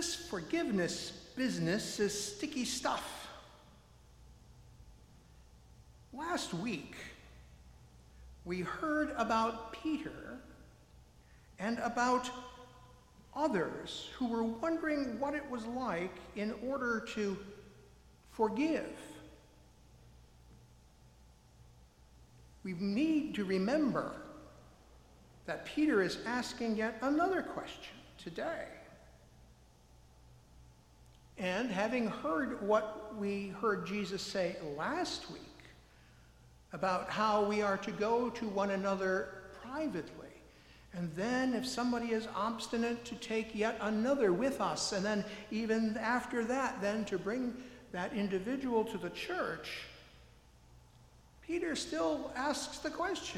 This forgiveness business is sticky stuff. Last week, we heard about Peter and about others who were wondering what it was like in order to forgive. We need to remember that Peter is asking yet another question today. And having heard what we heard Jesus say last week about how we are to go to one another privately, and then if somebody is obstinate, to take yet another with us, and then even after that, then to bring that individual to the church, Peter still asks the question,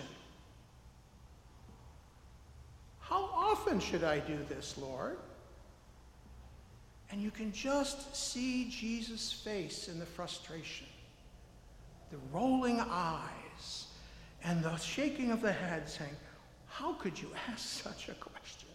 how often should I do this, Lord? And you can just see Jesus' face in the frustration, the rolling eyes, and the shaking of the head, saying, how could you ask such a question?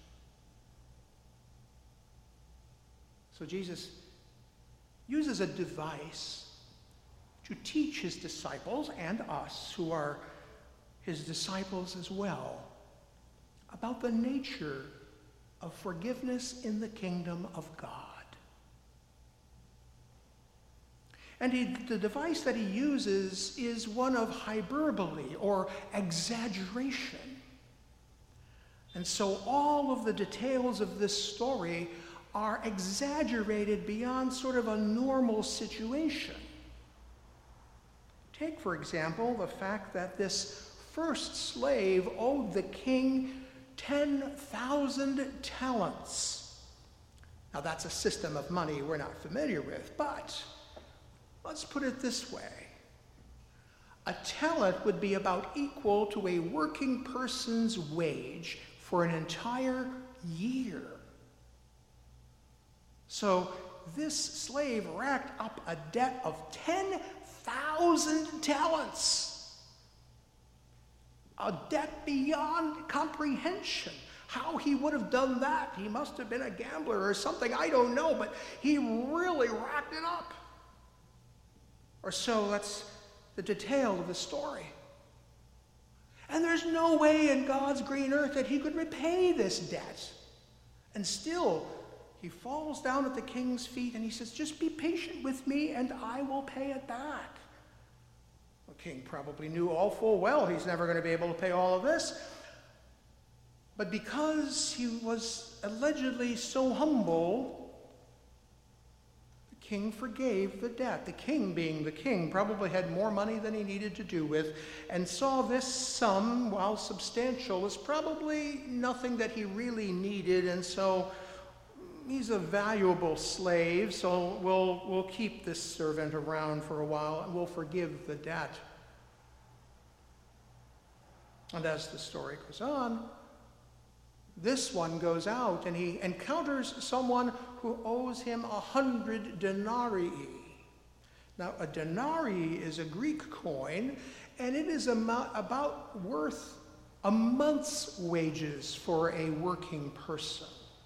So Jesus uses a device to teach his disciples and us, who are his disciples as well, about the nature of forgiveness in the kingdom of God. And the device that he uses is one of hyperbole or exaggeration. And so all of the details of this story are exaggerated beyond sort of a normal situation. Take, for example, the fact that this first slave owed the king 10,000 talents. Now, that's a system of money we're not familiar with, but let's put it this way. A talent would be about equal to a working person's wage for an entire year. So this slave racked up a debt of 10,000 talents. A debt beyond comprehension. How he would have done that? He must have been a gambler or something, I don't know, but he really racked it up. Or so that's the detail of the story. And there's no way in God's green earth that he could repay this debt. And still, he falls down at the king's feet and he says, just be patient with me and I will pay it back. The king probably knew all full well he's never going to be able to pay all of this. But because he was allegedly so humble, the king forgave the debt. The king, being the king, probably had more money than he needed to do with, and saw this sum, while substantial, as probably nothing that he really needed, and so he's a valuable slave, so we'll keep this servant around for a while and we'll forgive the debt. And as the story goes on, this one goes out and he encounters someone who owes him 100 denarii. Now, a denarii is a Greek coin, and it is about worth a month's wages for a working person.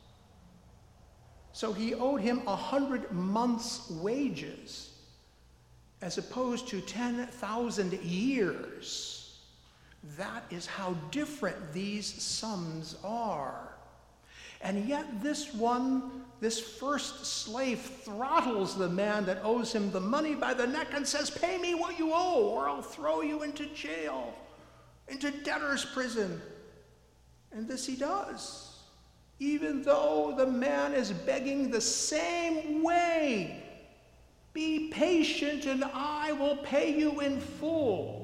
So he owed him 100 months' wages, as opposed to 10,000 years. That is how different these sums are. And yet this first slave throttles the man that owes him the money by the neck and says, pay me what you owe, or I'll throw you into jail, into debtor's prison. And this he does, even though the man is begging the same way. Be patient and I will pay you in full.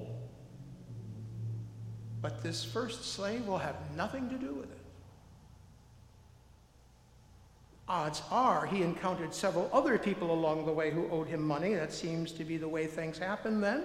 But this first slave will have nothing to do with it. Odds are he encountered several other people along the way who owed him money. That seems to be the way things happen then.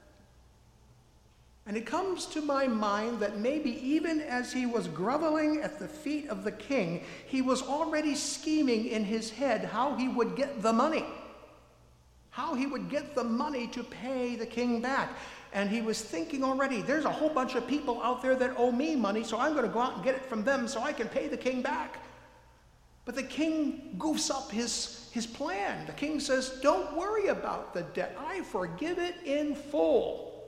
And it comes to my mind that maybe even as he was groveling at the feet of the king, he was already scheming in his head how he would get the money. How he would get the money to pay the king back. And he was thinking already, there's a whole bunch of people out there that owe me money, so I'm going to go out and get it from them so I can pay the king back. But the king goofs up his plan. The king says, don't worry about the debt. I forgive it in full.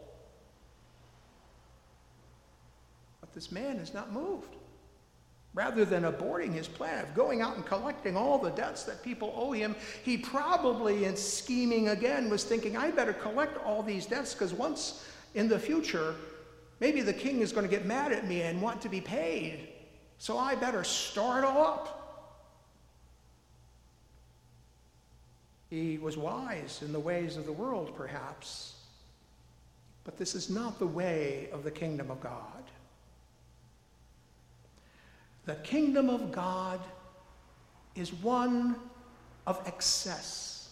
But this man is not moved. Rather than aborting his plan of going out and collecting all the debts that people owe him, he probably, in scheming again, was thinking, I better collect all these debts because once in the future, maybe the king is going to get mad at me and want to be paid. So I better store it all up. He was wise in the ways of the world, perhaps. But this is not the way of the kingdom of God. The kingdom of God is one of excess.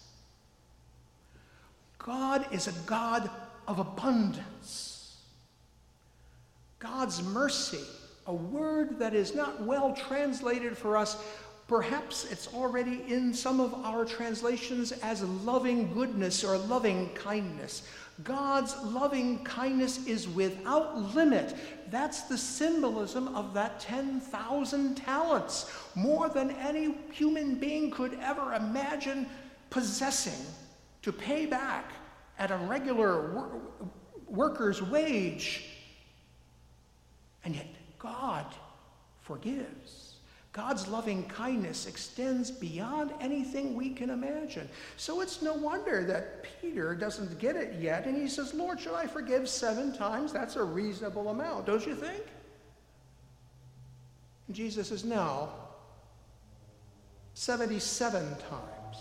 God is a God of abundance. God's mercy, a word that is not well translated for us. Perhaps it's already in some of our translations as loving goodness or loving kindness. God's loving kindness is without limit. That's the symbolism of that 10,000 talents, more than any human being could ever imagine possessing to pay back at a regular worker's wage. And yet God forgives. God's loving kindness extends beyond anything we can imagine. So it's no wonder that Peter doesn't get it yet, and he says, Lord, should I forgive 7 times? That's a reasonable amount, don't you think? And Jesus says, no, 77 times.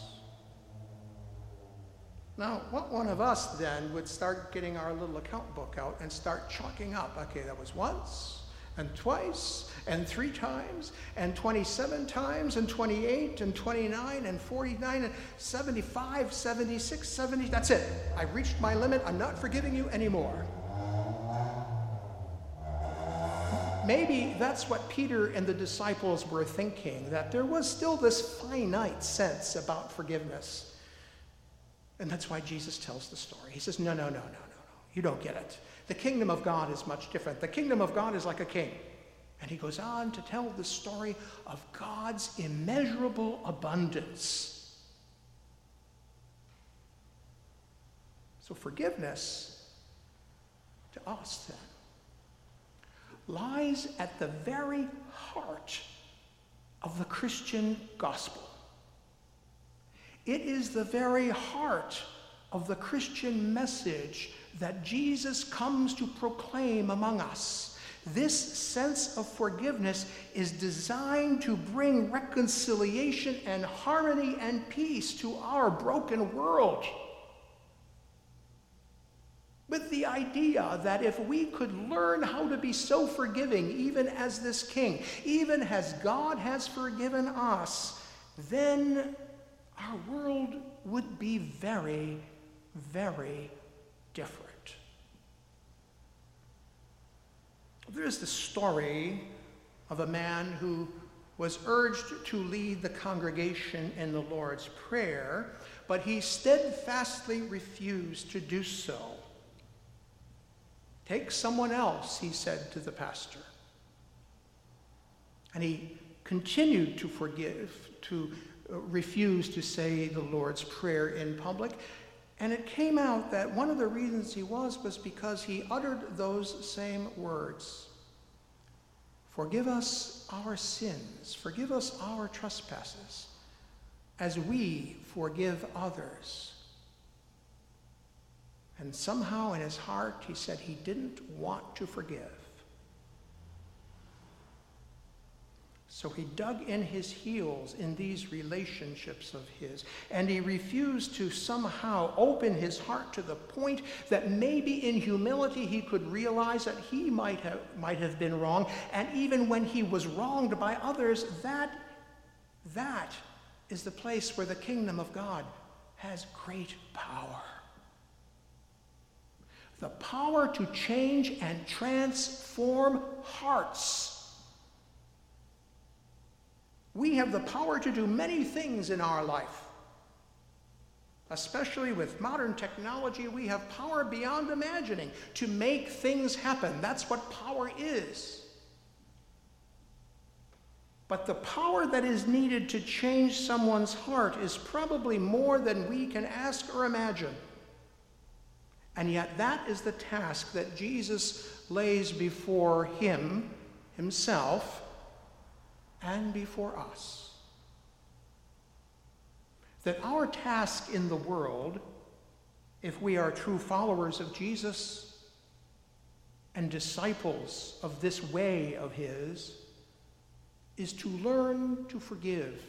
Now, what one of us then would start getting our little account book out and start chalking up, okay, that was once, and twice, and 3 times, and 27 times, and 28, and 29, and 49, and 75, 76, 70. That's it. I've reached my limit. I'm not forgiving you anymore. Maybe that's what Peter and the disciples were thinking, that there was still this finite sense about forgiveness. And that's why Jesus tells the story. He says, no. You don't get it. The kingdom of God is much different. The kingdom of God is like a king. And he goes on to tell the story of God's immeasurable abundance. So forgiveness to us then lies at the very heart of the Christian gospel. It is the very heart of the Christian message that Jesus comes to proclaim among us. This sense of forgiveness is designed to bring reconciliation and harmony and peace to our broken world. With the idea that if we could learn how to be so forgiving, even as this king, even as God has forgiven us, then our world would be very, very different. There's the story of a man who was urged to lead the congregation in the Lord's Prayer, but he steadfastly refused to do so. Take someone else, he said to the pastor. And he continued to refuse to say the Lord's Prayer in public. And it came out that one of the reasons he was because he uttered those same words. Forgive us our sins, forgive us our trespasses, as we forgive others. And somehow in his heart he said he didn't want to forgive. So he dug in his heels in these relationships of his, and he refused to somehow open his heart to the point that maybe in humility he could realize that he might have been wrong, and even when he was wronged by others, that is the place where the kingdom of God has great power. The power to change and transform hearts. We have the power to do many things in our life. Especially with modern technology, we have power beyond imagining to make things happen. That's what power is. But the power that is needed to change someone's heart is probably more than we can ask or imagine. And yet that is the task that Jesus lays before himself, and before us. That our task in the world, if we are true followers of Jesus and disciples of this way of his, is to learn to forgive,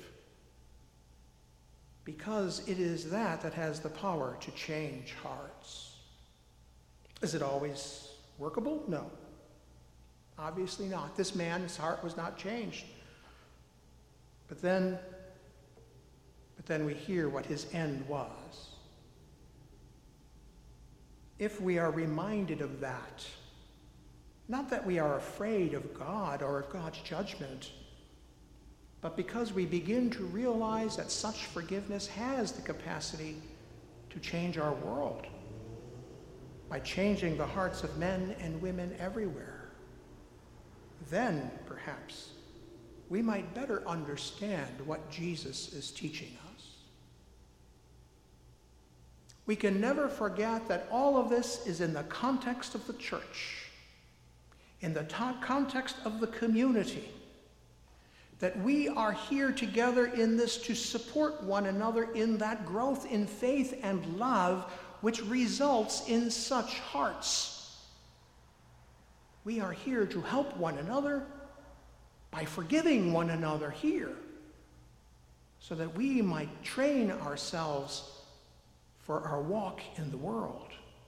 because it is that has the power to change hearts. Is it always workable? No. Obviously not. This man's heart was not changed. But then we hear what his end was. If we are reminded of that, not that we are afraid of God or of God's judgment, but because we begin to realize that such forgiveness has the capacity to change our world by changing the hearts of men and women everywhere, then perhaps we might better understand what Jesus is teaching us. We can never forget that all of this is in the context of the church, in the context of the community, that we are here together in this to support one another in that growth in faith and love which results in such hearts. We are here to help one another by forgiving one another here, so that we might train ourselves for our walk in the world.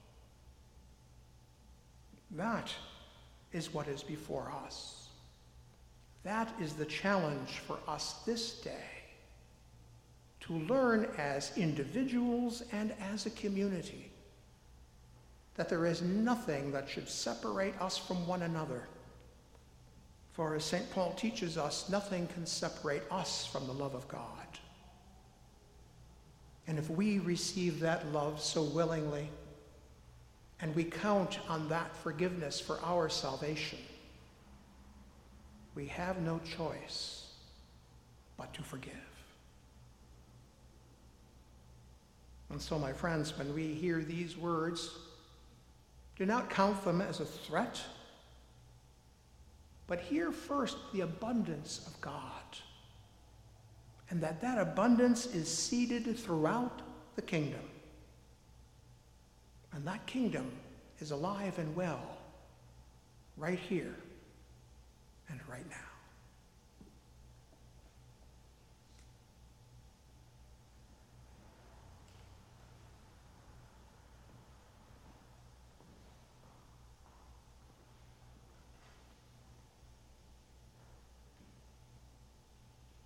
That is what is before us. That is the challenge for us this day, to learn as individuals and as a community that there is nothing that should separate us from one another. For as St. Paul teaches us, nothing can separate us from the love of God. And if we receive that love so willingly, and we count on that forgiveness for our salvation, we have no choice but to forgive. And so, my friends, when we hear these words, do not count them as a threat, but hear first the abundance of God, and that abundance is seeded throughout the kingdom. And that kingdom is alive and well right here and right now.